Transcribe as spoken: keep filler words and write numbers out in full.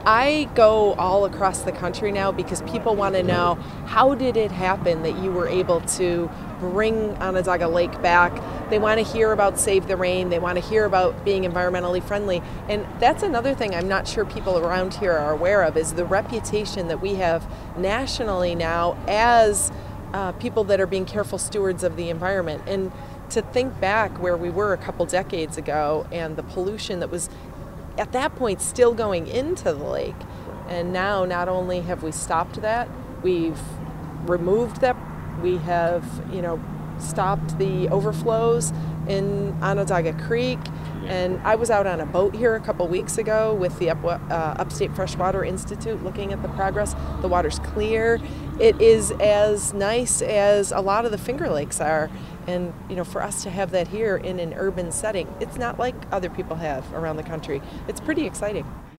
I go all across the country now because people want to know, how did it happen that you were able to bring Onondaga Lake back? They want to hear about Save the Rain. They want to hear about being environmentally friendly. And that's another thing I'm not sure people around here are aware of, is the reputation that we have nationally now as uh, people that are being careful stewards of the environment. And to think back where we were a couple decades ago and the pollution that was at that point still going into the lake, and now not only have we stopped that, we've removed that, we have, you know, stopped the overflows in Onondaga Creek. And I was out on a boat here a couple weeks ago with the Up, uh, Upstate Freshwater Institute looking at the progress. The water's clear. It is as nice as a lot of the Finger Lakes are. And, you know, for us to have that here in an urban setting, it's not like other people have around the country. It's pretty exciting.